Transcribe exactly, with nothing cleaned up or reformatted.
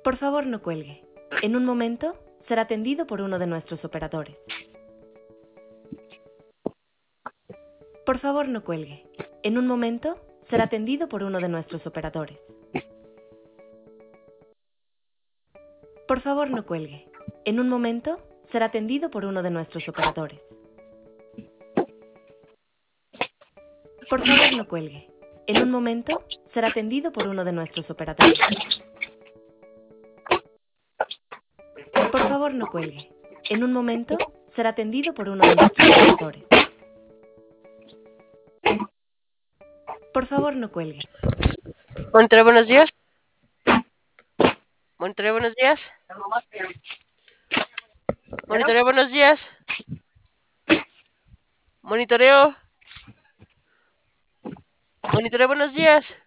Por favor, no cuelgue. En un momento será atendido por uno de nuestros operadores. Por favor, no cuelgue. En un momento será atendido por uno de nuestros operadores. Por favor, no cuelgue. En un momento será atendido por uno de nuestros operadores. Por favor, no cuelgue. En un momento será atendido por uno de nuestros operadores. Por favor, no cuelgue. En un momento será atendido por uno de nuestros operadores. Por favor, no cuelgue. Monitoreo, buenos días. Monitoreo, buenos días. Monitoreo, buenos días. Monitoreo. Monitoreo, buenos días.